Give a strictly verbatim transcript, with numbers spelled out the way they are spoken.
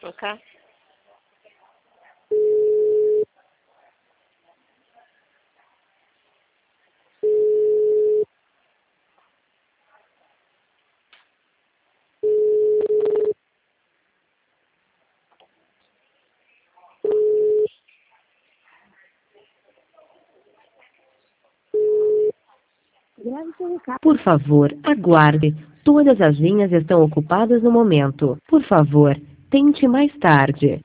Okay. Por favor, aguarde. Todas as linhas estão ocupadas no momento. Por favor, tente mais tarde.